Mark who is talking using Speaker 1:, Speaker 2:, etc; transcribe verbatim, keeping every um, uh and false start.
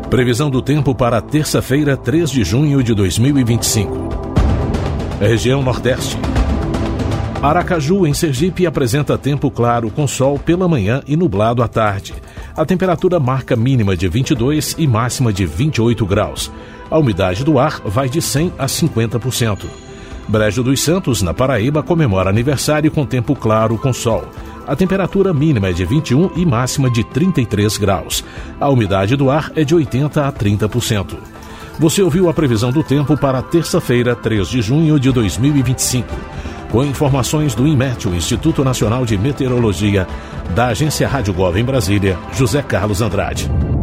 Speaker 1: Previsão do tempo para terça-feira, três de junho de dois mil e vinte e cinco. Região Nordeste. Aracaju, em Sergipe, apresenta tempo claro com sol pela manhã e nublado à tarde. A temperatura marca mínima de vinte e dois e máxima de vinte e oito graus. A umidade do ar vai de cem a cinquenta por cento. Brejo dos Santos, na Paraíba, comemora aniversário com tempo claro com sol. A temperatura mínima é de vinte e um e máxima de trinta e três graus. A umidade do ar é de oitenta a trinta por cento. Você ouviu a previsão do tempo para terça-feira, três de junho de dois mil e vinte e cinco. Com informações do INMET, o Instituto Nacional de Meteorologia, da Agência Rádio Gov em Brasília, José Carlos Andrade.